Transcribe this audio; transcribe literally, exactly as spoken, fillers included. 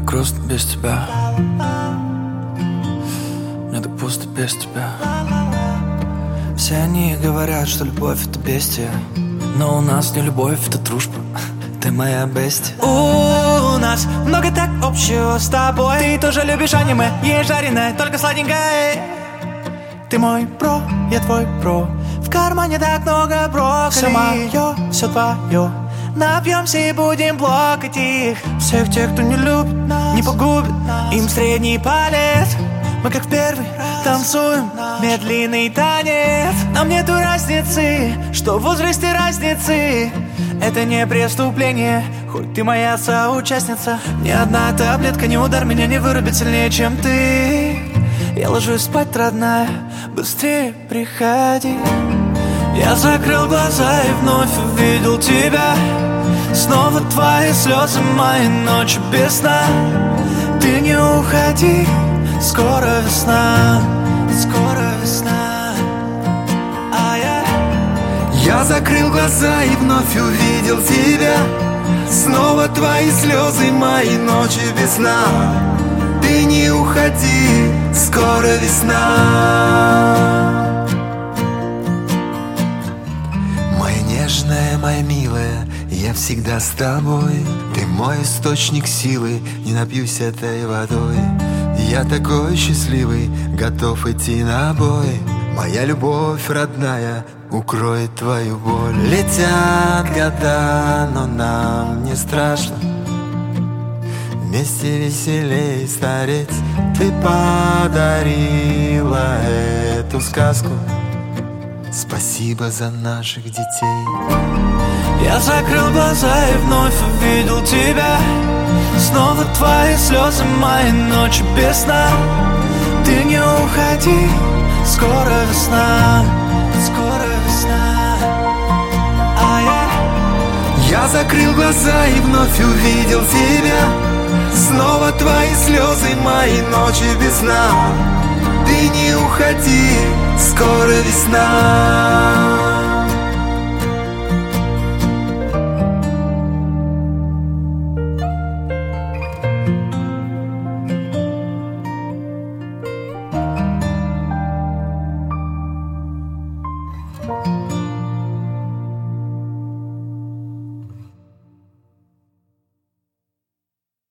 грустно без тебя. Мне так пусто без тебя. Все они говорят, что любовь это бестия, но у нас не любовь, это дружба. Ты моя бестия. У нас много так общего с тобой. Ты тоже любишь аниме, ешь жареное, только сладенькое. Ты мой бро, я твой бро. В кармане так много брокколи. Все мое, все твое. Напьемся и будем плакать их. Всех тех, кто не любит, не погубит, им средний палец. Мы как в первый танцуем медленный танец. Нам нету разницы, что в возрасте разницы. Это не преступление, хоть ты моя соучастница. Ни одна таблетка, ни удар меня не вырубит сильнее, чем ты. Я ложусь спать, родная, быстрее приходи. Я закрыл глаза и вновь увидел тебя. Снова твои слезы, мои ночи без сна. Ты не уходи, скоро весна, скоро весна. А я... Я закрыл глаза и вновь увидел тебя. Снова твои слезы, мои ночи без сна. Ты не уходи, скоро весна. Моя нежная, моя милая, я всегда с тобой. Ты мой источник силы, не напьюсь этой водой. Я такой счастливый, готов идти на бой. Моя любовь родная укроет твою боль. Летят года, но нам не страшно. Вместе веселей стареть. Ты подарила эту сказку. Спасибо за наших детей. Я закрыл глаза и вновь увидел тебя. Снова твои слезы, мои ночи без сна. Ты не уходи, скоро весна, скоро весна. А я... Я закрыл глаза и вновь увидел тебя. Снова твои слезы, мои ночи без сна. Ты не уходи, скоро весна.